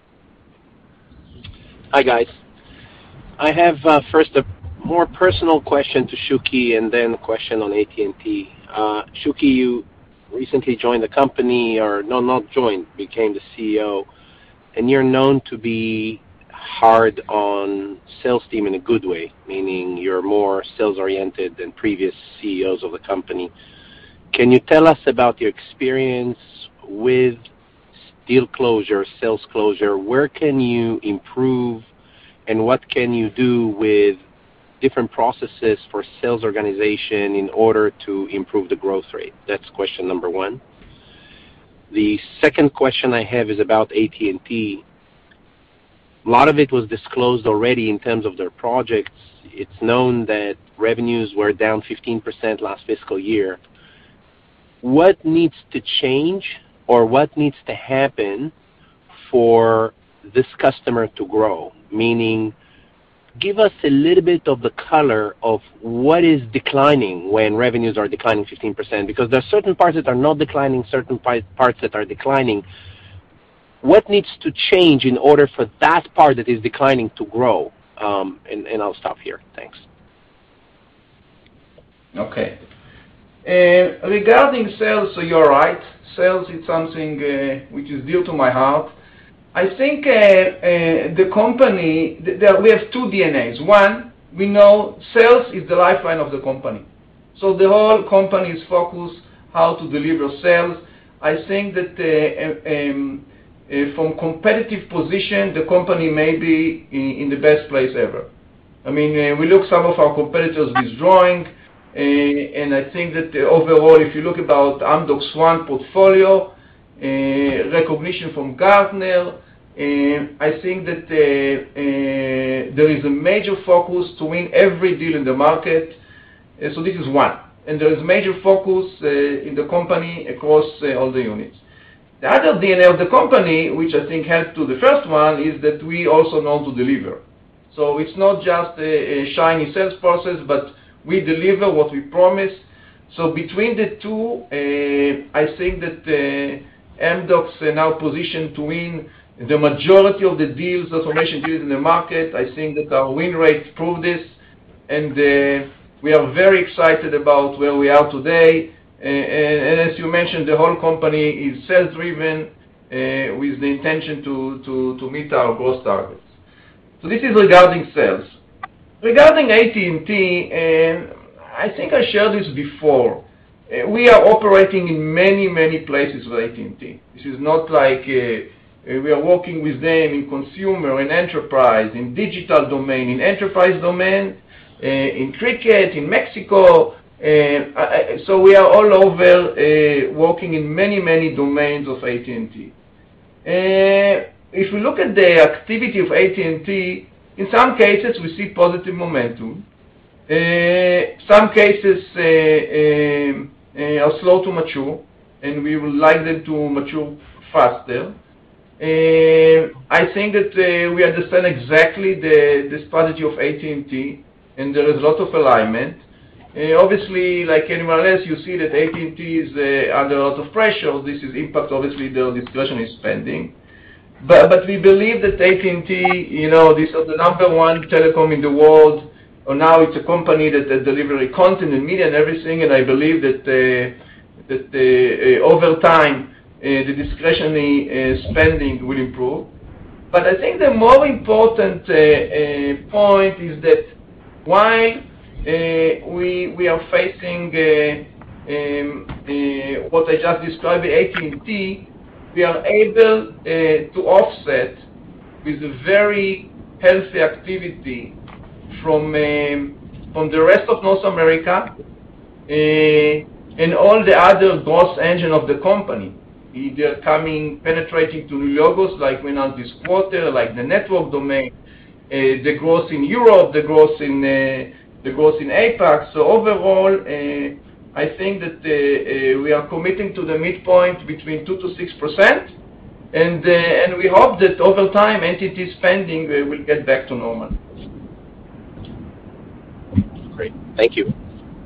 Hi, guys. I have uh, first a more personal question to Shuki and then a question on A T and T. Uh, Shuki, you recently joined the company, or no, not joined, became the C E O, and you're known to be hard on sales team in a good way, meaning you're more sales-oriented than previous C E Os of the company. can you tell us about your experience with deal closure, sales closure? Where can you improve, and what can you do with different processes for sales organization in order to improve the growth rate? That's question number one. The second question I have is about A T and T. A lot of it was disclosed already in terms of their projects. It's known that revenues were down fifteen percent last fiscal year. What needs to change, or what needs to happen for this customer to grow? Meaning, give us a little bit of the color of what is declining when revenues are declining fifteen percent, because there are certain parts that are not declining, certain parts that are declining. What needs to change in order for that part that is declining to grow? Um, and, and I'll stop here. Thanks. Okay. Uh, regarding sales, so you're right. Sales is something uh, which is dear to my heart. I think uh, uh, the company, th there, we have two D N As. One, we know sales is the lifeline of the company. So the whole company is focused how to deliver sales. I think that uh, um, uh, from competitive position, the company may be in, in the best place ever. I mean, uh, we look some of our competitors withdrawing, uh, and I think that uh, overall, if you look about Amdocs One portfolio, uh, recognition from Gartner, uh, I think that uh, uh, there is a major focus to win every deal in the market. Uh, so this is one. And there is major focus uh, in the company across uh, all the units. The other D N A of the company, which I think helped to the first one, is that we also know to deliver. So it's not just a, a shiny sales process, but we deliver what we promise. So between the two, uh, I think that uh, Amdocs are now positioned to win the majority of the deals, transformation deals in the market. I think that our win rates prove this, and uh, we are very excited about where we are today. Uh, and, and as you mentioned, the whole company is sales-driven uh, with the intention to, to, to meet our growth targets. So this is regarding sales. Regarding A T and T, uh, I think I shared this before. Uh, we are operating in many, many places with A T and T. This is not like uh, uh, we are working with them in consumer, in enterprise, in digital domain, in enterprise domain, uh, in cricket, in Mexico. Uh, I, so we are all over uh, working in many, many domains of A T and T. Uh, if we look at the activity of A T and T, in some cases we see positive momentum. Uh, some cases uh, uh, uh, are slow to mature, and we would like them to mature faster. Uh, I think that uh, we understand exactly the, the strategy of A T and T, and there is a lot of alignment. Uh, obviously, like anyone else, you see that A T and T is uh, under a lot of pressure. This is impact, obviously, their discretionary spending. But, but we believe that A T and T, you know, this is the number one telecom in the world. Or now it's a company that uh, delivers content and media and everything, and I believe that, uh, that uh, uh, over time, uh, the discretionary uh, spending will improve. But I think the more important uh, uh, point is that while Uh, we we are facing uh, um, uh, what I just described, A T and T. We are able uh, to offset with a very healthy activity from um, from the rest of North America uh, and all the other growth engine of the company. Either coming penetrating to new logos like we announced this quarter, like the network domain, uh, the growth in Europe, the growth in uh, the growth in APAC. So overall, uh, I think that uh, uh, we are committing to the midpoint between two to six percent, and uh, and we hope that over time, entity spending uh, will get back to normal. Great, thank you.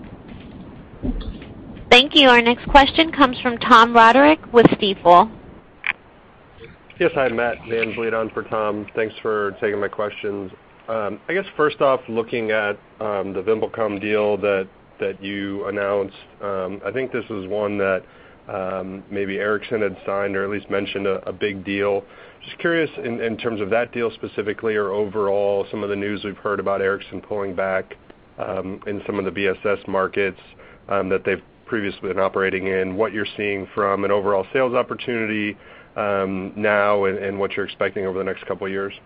Thank you. Our next question comes from Tom Roderick with Stifel. Yes, hi, Matt Van Vliet on for Tom. Thanks for taking my questions. Um, I guess first off, looking at um, the VimpelCom deal that that you announced, um, I think this is one that um, maybe Ericsson had signed or at least mentioned a, a big deal. Just curious in, in terms of that deal specifically, or overall some of the news we've heard about Ericsson pulling back um, in some of the B S S markets, um, that they've previously been operating in, what you're seeing from an overall sales opportunity um, now, and, and what you're expecting over the next couple of years.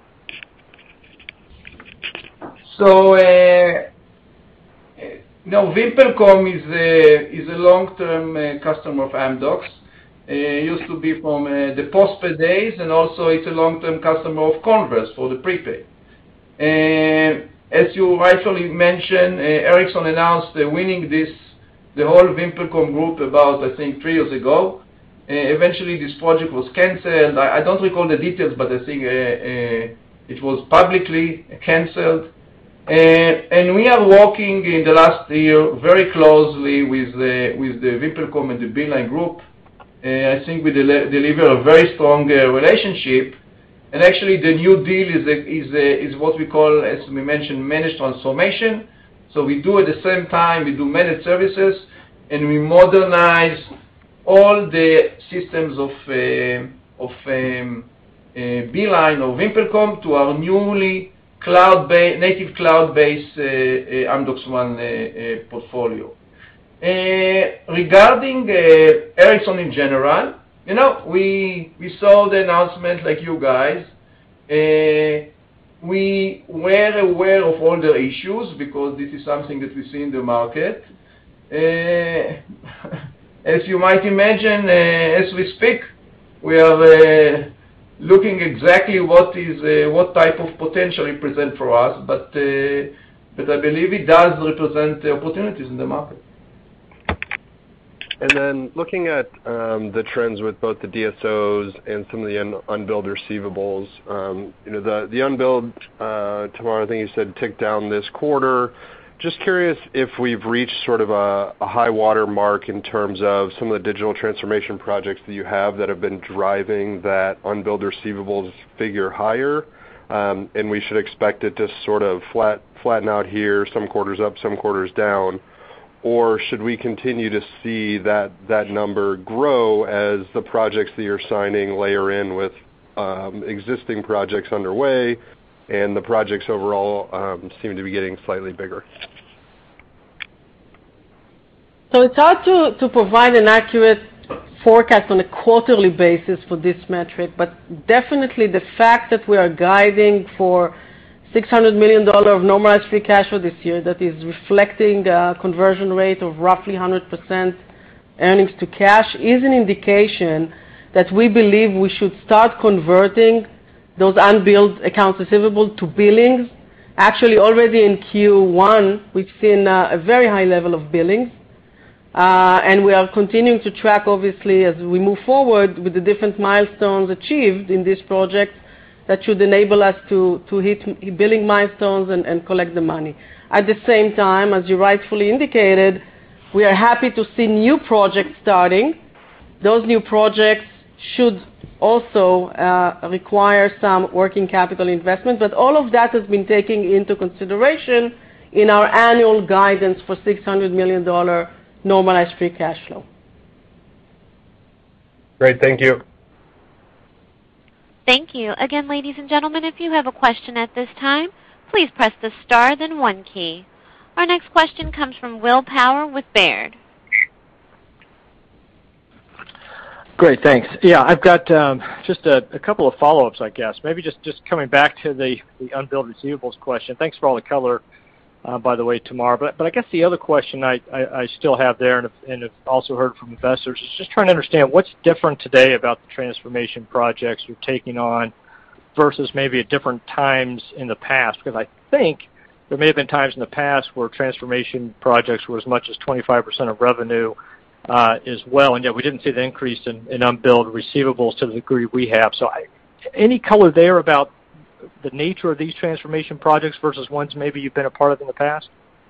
So, uh, no, VimpelCom is a, is a long-term uh, customer of Amdocs. Uh, used to be from uh, the postpaid days, and also it's a long-term customer of Converse for the prepaid. Uh, as you rightfully mentioned, uh, Ericsson announced uh, winning this, the whole VimpelCom group about, I think, three years ago. Uh, eventually this project was canceled. I, I don't recall the details, but I think uh, uh, it was publicly canceled. Uh, and we are working in the last year very closely with the, with the VimpelCom and the Beeline Group. Uh, I think we del deliver a very strong uh, relationship. And actually the new deal is, a, is, a, is what we call, as we mentioned, managed transformation. So we do at the same time, we do managed services, and we modernize all the systems of, uh, of um, uh, Beeline or VimpelCom to our newly cloud-based, native cloud-based uh, uh, Amdocs One uh, uh, portfolio. Uh, regarding uh, Ericsson in general, you know, we we saw the announcement like you guys. Uh, we were aware of all the issues because this is something that we see in the market. Uh, as you might imagine, uh, as we speak, we are uh, looking exactly what is uh, what type of potential it presents for us, but uh, but I believe it does represent uh, opportunities in the market. And then looking at um, the trends with both the D S Os and some of the un unbilled receivables, um, you know, the the unbilled, uh, Tamar, I think you said ticked down this quarter. Just curious if we've reached sort of a, a high water mark in terms of some of the digital transformation projects that you have that have been driving that unbilled receivables figure higher, um, and we should expect it to sort of flat flatten out here, some quarters up, some quarters down, or should we continue to see that that number grow as the projects that you're signing layer in with um, existing projects underway, and the projects overall um, seem to be getting slightly bigger? So it's hard to, to provide an accurate forecast on a quarterly basis for this metric, but definitely the fact that we are guiding for six hundred million dollars of normalized free cash flow this year, that is reflecting a conversion rate of roughly one hundred percent earnings to cash, is an indication that we believe we should start converting those unbilled accounts receivable to billings. Actually, already in Q one, we've seen uh, a very high level of billings. Uh, and we are continuing to track, obviously, as we move forward with the different milestones achieved in this project that should enable us to, to hit billing milestones and, and collect the money. At the same time, as you rightfully indicated, we are happy to see new projects starting. Those new projects should also uh, require some working capital investment, but all of that has been taken into consideration in our annual guidance for six hundred million dollars normalized free cash flow. Great, thank you. Thank you. Again, ladies and gentlemen, if you have a question at this time, please press the star then one key. Our next question comes from Will Power with Baird. Great, thanks. Yeah, I've got um, just a, a couple of follow-ups, I guess. Maybe just, just coming back to the, the unbilled receivables question. Thanks for all the color, uh, by the way, Tamar. But, but I guess the other question I, I, I still have there, and have, and have also heard from investors, is just trying to understand what's different today about the transformation projects you're taking on versus maybe at different times in the past. Because I think there may have been times in the past where transformation projects were as much as twenty-five percent of revenue uh, as well, and yet we didn't see the increase in, in unbilled receivables to the degree we have. So I, any color there about the nature of these transformation projects versus ones maybe you've been a part of in the past?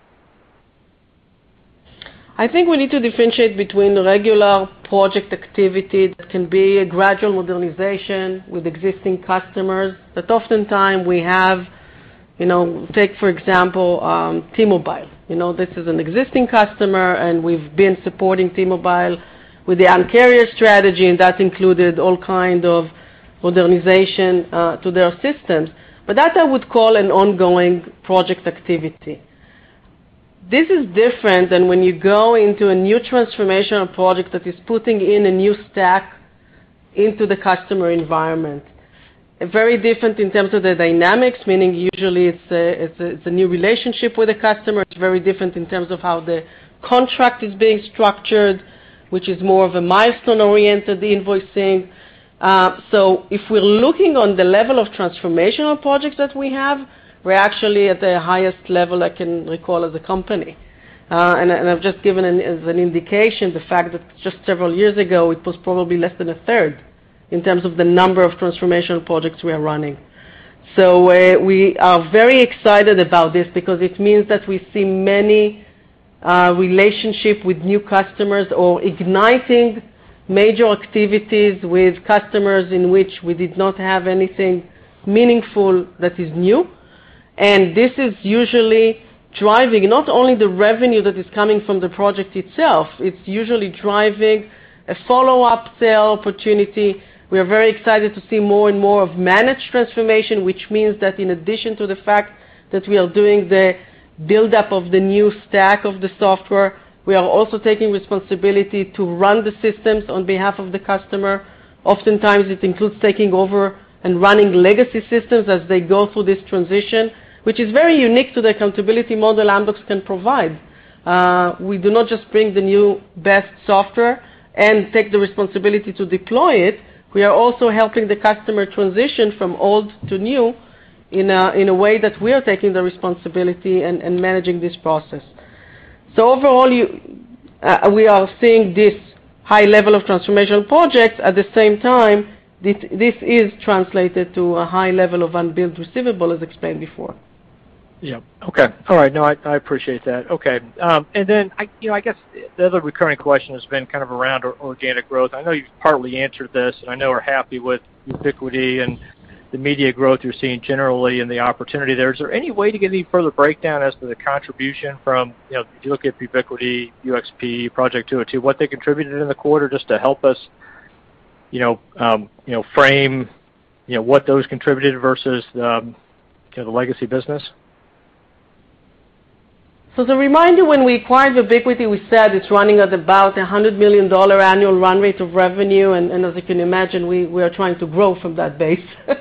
I think we need to differentiate between regular project activity that can be a gradual modernization with existing customers that oftentimes we have, you know, take for example um, T-Mobile. You know, this is an existing customer and we've been supporting T-Mobile with the Un-carrier strategy, and that included all kind of modernization uh, to their systems. But that I would call an ongoing project activity. this is different than when you go into a new transformational project that is putting in a new stack into the customer environment. Very different in terms of the dynamics, meaning usually it's a, it's, a, it's a new relationship with the customer. It's very different in terms of how the contract is being structured, which is more of a milestone-oriented invoicing. Uh, so if we're looking on the level of transformational projects that we have, we're actually at the highest level I can recall as a company. Uh, and, and I've just given an, as an indication the fact that just several years ago it was probably less than a third in terms of the number of transformational projects we are running. So uh, we are very excited about this because it means that we see many uh, relationship with new customers or igniting major activities with customers in which we did not have anything meaningful that is new. And this is usually driving not only the revenue that is coming from the project itself, it's usually driving a follow-up sale opportunity. We are very excited to see more and more of managed transformation, which means that in addition to the fact that we are doing the build-up of the new stack of the software, we are also taking responsibility to run the systems on behalf of the customer. Oftentimes it includes taking over and running legacy systems as they go through this transition, which is very unique to the accountability model Amdocs can provide. Uh, we do not just bring the new best software and take the responsibility to deploy it. We are also helping the customer transition from old to new in a, in a way that we are taking the responsibility and, and managing this process. So overall, you, uh, we are seeing this high level of transformational projects. At the same time, this, this is translated to a high level of unbilled receivable, as explained before. Yeah. Okay. All right. No, I, I appreciate that. Okay. Um, and then, I, you know, I guess the other recurring question has been kind of around organic growth. I know you've partly answered this, and I know we're happy with Ubiquity and the media growth you're seeing generally and the opportunity there. Is there any way to get any further breakdown as to the contribution from, you know, if you look at Ubiquity, U X P, Project two oh two, what they contributed in the quarter, just to help us, you know, um, you know, frame, you know, what those contributed versus, um, you know, the legacy business? So as a reminder, when we acquired Ubiquity, we said it's running at about a one hundred million dollars annual run rate of revenue, and, and as you can imagine, we, we are trying to grow from that base.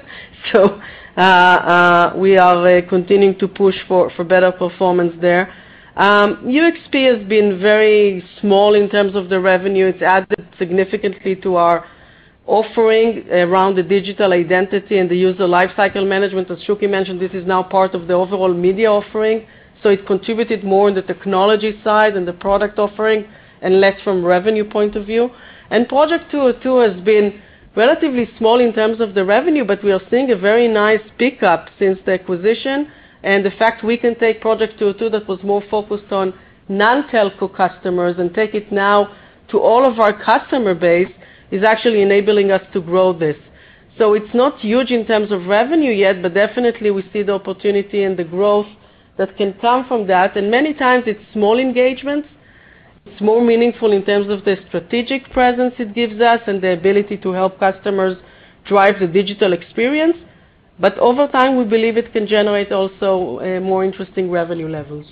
so uh, uh, we are uh, continuing to push for, for better performance there. Um, U X P has been very small in terms of the revenue. It's added significantly to our offering around the digital identity and the user lifecycle management. As Shuky mentioned, this is now part of the overall media offering. So it contributed more on the technology side and the product offering and less from revenue point of view. And Project two oh two has been relatively small in terms of the revenue, but we are seeing a very nice pickup since the acquisition. And the fact we can take Project two oh two that was more focused on non-telco customers and take it now to all of our customer base is actually enabling us to grow this. So it's not huge in terms of revenue yet, but definitely we see the opportunity and the growth that can come from that, and many times it's small engagements. It's more meaningful in terms of the strategic presence it gives us and the ability to help customers drive the digital experience. But over time, we believe it can generate also uh, more interesting revenue levels.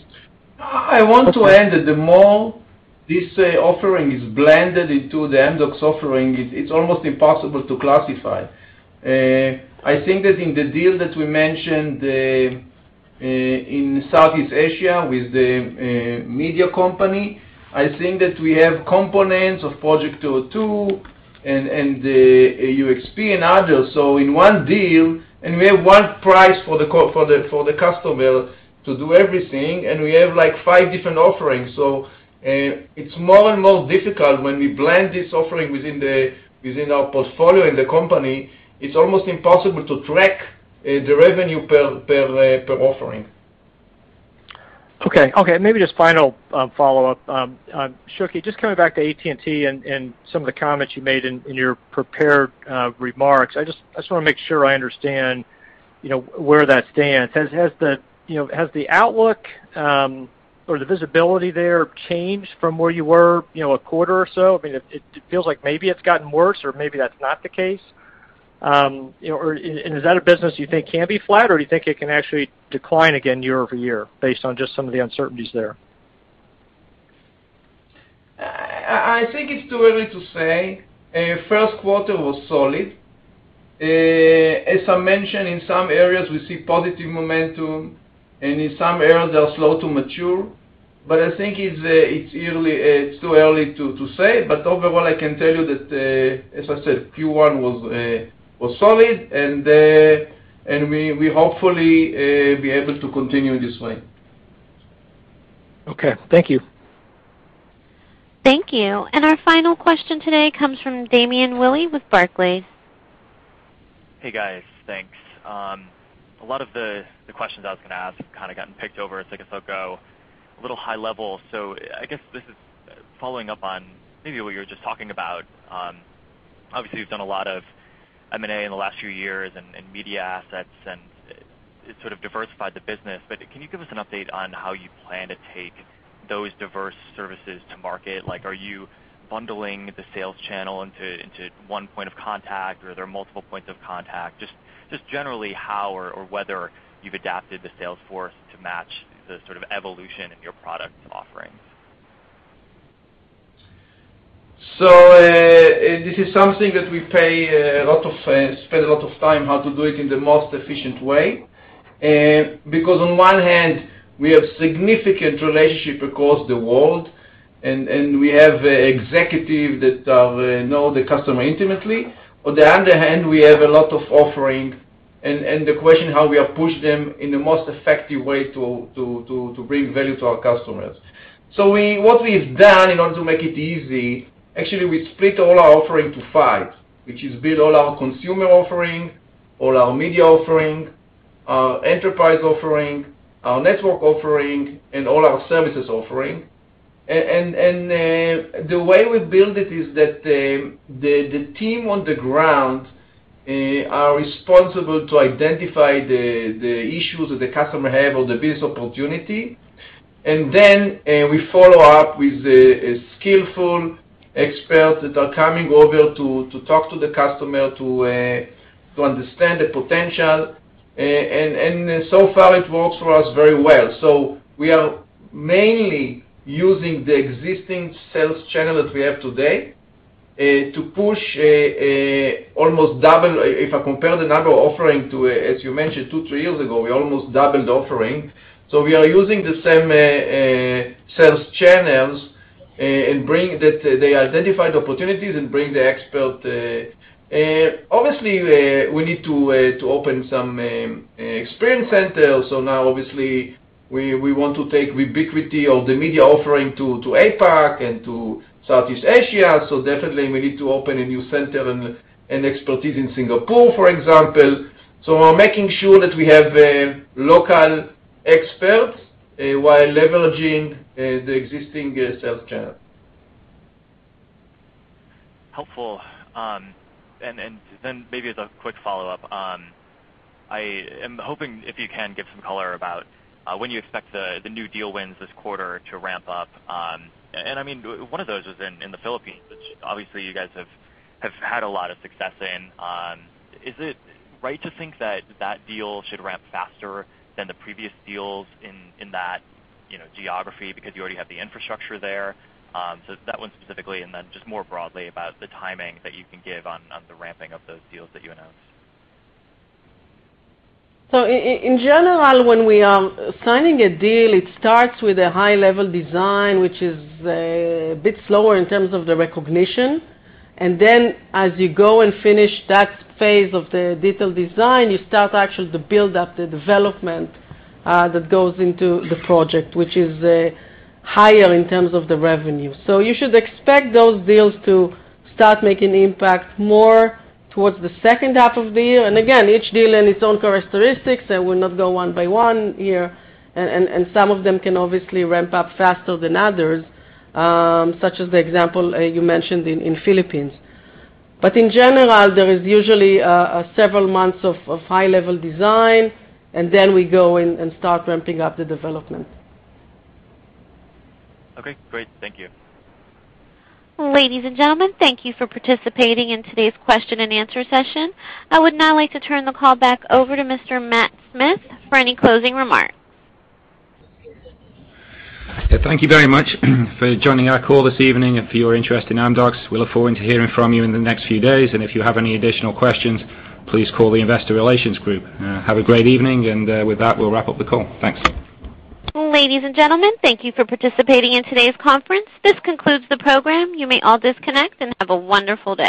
I want to add that the more this uh, offering is blended into the Amdocs offering, it, it's almost impossible to classify. Uh, I think that in the deal that we mentioned, uh, Uh, in Southeast Asia with the uh, media company, I think that we have components of Project two oh two and, and uh, U X P and others. So in one deal, and we have one price for the for the for the customer to do everything, and we have like five different offerings. So uh, it's more and more difficult when we blend this offering within the within our portfolio in the company. It's almost impossible to track Uh, the revenue per per uh, per offering. Okay, okay. Maybe just final um, follow-up, um, um, Shuky. Just coming back to A T and T and, and some of the comments you made in, in your prepared uh, remarks. I just I just want to make sure I understand, you know, where that stands. Has has the you know has the outlook um, or the visibility there changed from where you were, you know, a quarter or so? I mean, it, it feels like maybe it's gotten worse, or maybe that's not the case. Um, you know, or, and is that a business you think can be flat, or do you think it can actually decline again year over year based on just some of the uncertainties there? I think it's too early to say. Uh, first quarter was solid. Uh, as I mentioned, in some areas we see positive momentum, and in some areas they are slow to mature. But I think it's uh, it's early, uh, it's too early to, to say. But overall, I can tell you that, uh, as I said, Q one was uh, was solid, and uh, and we we hopefully uh, be able to continue in this way. Okay, thank you. Thank you. And our final question today comes from Damian Willie with Barclays. Hey guys, thanks. Um, a lot of the, the questions I was going to ask have kind of gotten picked over, so I guess I'll go a little high level. So I guess this is following up on maybe what you were just talking about. Um, obviously, you've done a lot of M and A in the last few years and, and media assets, and it, it sort of diversified the business. But can you give us an update on how you plan to take those diverse services to market? Like, are you bundling the sales channel into into one point of contact, or are there multiple points of contact? Just just generally how or, or whether you've adapted the sales force to match the sort of evolution in your product offerings. So uh, this is something that we pay a lot of uh, spend a lot of time how to do it in the most efficient way, uh, because on one hand we have significant relationship across the world, and and we have uh, executives that are, uh, know the customer intimately. On the other hand, we have a lot of offering, and and the question how we are push them in the most effective way to to to to bring value to our customers. So we what we've done in order to make it easy. Actually, we split all our offering to five, which is build all our consumer offering, all our media offering, our enterprise offering, our network offering, and all our services offering. And, and, and uh, the way we build it is that uh, the, the team on the ground uh, are responsible to identify the, the issues that the customer have or the business opportunity. And then uh, we follow up with a, a skillful experts that are coming over to, to talk to the customer, to uh, to understand the potential, uh, and, and uh, so far it works for us very well. So we are mainly using the existing sales channel that we have today uh, to push uh, uh, almost double. If I compare the number of offering to, uh, as you mentioned, two, three years ago, we almost doubled the offering. So we are using the same uh, uh, sales channels, Uh, and bring that uh, they identify the opportunities and bring the expert. Uh, uh, obviously, uh, we need to uh, to open some um, experience centers. So now, obviously, we we want to take Ubiquity or the media offering to to APAC and to Southeast Asia. So definitely, we need to open a new center and and expertise in Singapore, for example. So we're making sure that we have uh, local experts uh, while leveraging Uh, the existing uh, sales channel. Helpful. Um, and, and then maybe as a quick follow-up, um, I am hoping if you can give some color about uh, when you expect the, the new deal wins this quarter to ramp up. Um, and I mean, one of those was in, in the Philippines, which obviously you guys have, have had a lot of success in. Um, is it right to think that that deal should ramp faster than the previous deals in, in that you know, geography, because you already have the infrastructure there? Um, so that one specifically, and then just more broadly about the timing that you can give on, on the ramping of those deals that you announced. So in, in general, when we are signing a deal, it starts with a high-level design, which is a bit slower in terms of the recognition. And then as you go and finish that phase of the detailed design, you start actually to build up the development Uh, that goes into the project, which is uh, higher in terms of the revenue. So you should expect those deals to start making impact more towards the second half of the year. And again, each deal has its own characteristics, and we'll not go one by one here. And, and, and some of them can obviously ramp up faster than others, um, such as the example uh, you mentioned in, in Philippines. But in general, there is usually uh, uh, several months of, of high-level design, and then we go in and start ramping up the development. Okay, great. Thank you. Ladies and gentlemen, thank you for participating in today's question and answer session. I would now like to turn the call back over to Mister Matt Smith for any closing remarks. Yeah, thank you very much for joining our call this evening and for your interest in Amdocs. We look forward to hearing from you in the next few days, and if you have any additional questions, please call the Investor Relations Group. Uh, have a great evening, and uh, with that, we'll wrap up the call. Thanks. Ladies and gentlemen, thank you for participating in today's conference. This concludes the program. You may all disconnect and have a wonderful day.